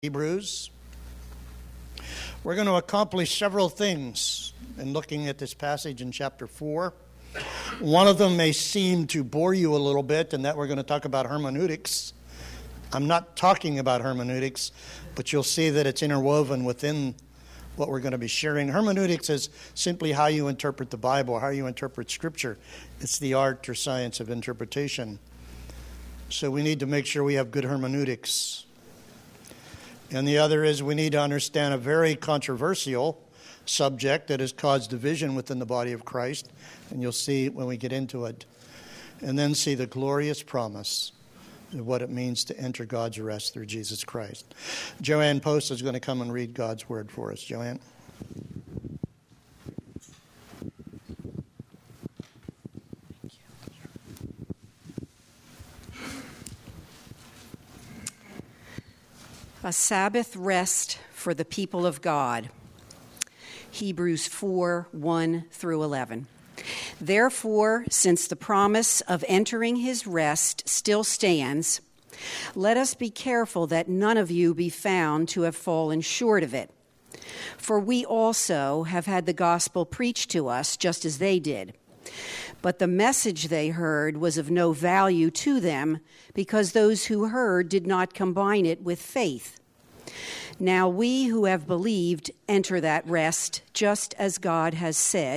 Hebrews. We're going to accomplish several things in looking at this passage in chapter 4. One of them may seem to bore you a little bit, and that we're going to talk about hermeneutics. I'm not talking about hermeneutics, but you'll see that it's interwoven within what we're going to be sharing. Hermeneutics is simply how you interpret the Bible, how you interpret Scripture. It's the art or science of interpretation. So we need to make sure we have good hermeneutics. And the other is we need to understand a very controversial subject that has caused division within the body of Christ. And you'll see when we get into it. And then see the glorious promise of what it means to enter God's rest through Jesus Christ. Joanne Post is going to come and read God's word for us. Joanne? A Sabbath rest for the people of God. Hebrews 4, 1 through 11. Therefore, since the promise of entering his rest still stands, let us be careful that none of you be found to have fallen short of it. For we also have had the gospel preached to us just as they did. But the message they heard was of no value to them because those who heard did not combine it with faith. Now we who have believed enter that rest just as God has said.